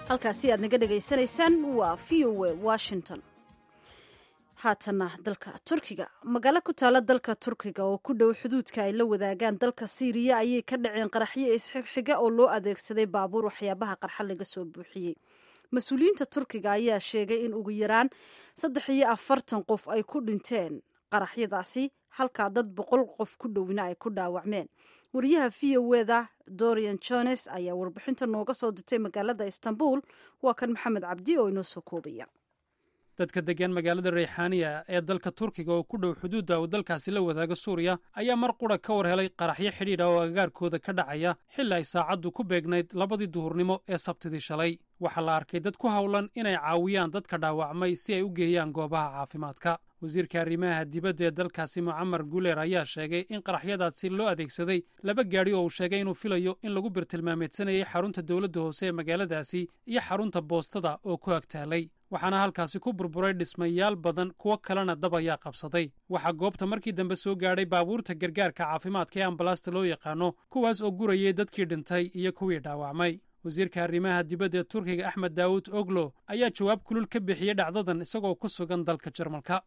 halkaasi aad naga dhegaysanaysaan waa VOA Washington. haatana dalka Turkiga magaalo ku taala dalka Turkiga oo ku dhow xuduudka ay la wadaagaan dalka Syria ayay ka dhaceen qaraxyo isxiga oo loo adeegsaday baabuur waxyaabaha qarxa laga soo buuxiyay. Mas'uuliyiinta Turkiga ayaa sheegay in ugu yaraan 43 qof ay ku dhinteen qaraxyadaasi halka dad 100 qof ku dhowina ay ku dhaawacmeen. wariyaha VOA Dorian Jones ayaa warbixinta nooga soo dirtay magaalada Istanbul. waa kan Maxamed Cabdi oo inoo soo koobaya. dadka degan magaalada Reyhaniya ee dalka Turkiga oo ku dhow xuduudda uu dalkaasi la wadaago Suuriya ayaa mar qura ka war helay qaraxyo xidhiidh ah oo agagaarkooda ka dhacaya xilli ay saacaddu ku beegnayd 2 duhurnimo ee Sabtidii shalay. waxaa la arkay dad ku hawlan inay caawiyaan dadka dhaawacmay si ay u geeyaan goobaha caafimaadka. wasiirka arrimaha dibadda ee dalkaasi Muammar Guler ayaa sheegay in qaraxyadaasi loo adeegsaday 2 gaadhi oo uu sheegay inuu filayo in lagu birtilmaameedsanayay xarunta dowladda hoose ee magaaladaasi iyo xarunta boostada oo ku agtaalay. waxaana halkaasi ku burburay dhismayaal badan kuwo kalena dab ayaa qabsaday. waxaa goobta markii dambe soo gaadhay baabuurta gargaarka caafimaadka ee ambalaasta loo yaqaano, kuwaas oo gurayay dadkii dhintay iyo kuwii dhaawacmay. wasiirka arrimaha dibadda ee Turkiga Ahmed Daawud Oglo ayaa jawaab kulul ka bixiyey dhacdadan isagoo ku sugan dalka Jarmalka.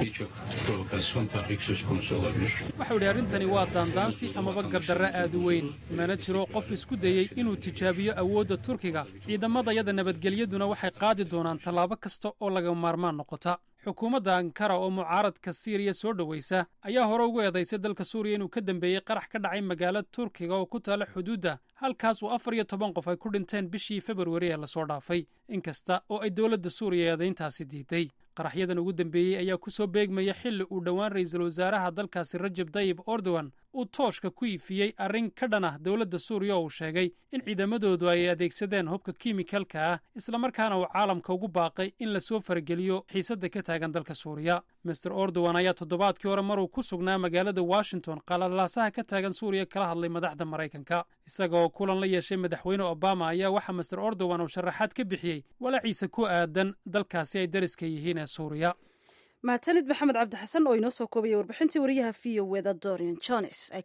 waxau yidhi arrintani waa daandaansi amaba gardarre aad u weyn. mana jiro qof isku dayey inuu tijaabiyo awoodda Turkiga. ciidamadayada nabadgelyaduna waxay qaadi doonaan tallaabo kasta oo laga maarmaan noqota. xukuumadda Ankara oo mucaaradka Syria soo dhowaysa ayaa hore ugu eedaysay dalka Suuriya inuu ka dambeeyey qarax ka dhacay magaalada Turkiga oo ku taala xuduudda, halkaas uu 14 qof ay ku dhinteen bishii Februari ee la soo dhaafay, inkasta oo ay dowladda Suuriya eedayntaasi diiday. qaraxyadan ugu dambeeyey ayaa ku soo beegmaya xilli uu dhowaan ra'iisul wasaaraha dalkaasi Rajab Tayyip Erdogan uu tooshka ku iifiyey arrin ka dhan ah dowladda Suuriya oo uu sheegay in ciidamadoodu ay adeegsadeen hubka kiimikalka ah, islamarkaana uu caalamka ugu baaqay in la soo farageliyo xiisadda ka taagan dalka Suuriya. Mr. Erdogan ayaa toddobaadkii hore maruu ku sugnaa magaalada Washington qalalaasaha ka taagan Suuriya kala hadlay madaxda Maraykanka. isaga oo kulan la yeeshay madaxweyne Obama ayaa waxaa Mr. Erdogan uu sharaxaad ka bixiyey walaaciisa ku aadan dalkaasi ay dariska yihiin ee Suuriya. mahadsanid Maxamed Cabdi Xasan oo inoo soo koobaya warbixintii wariyaha VOA Dorian Jones ay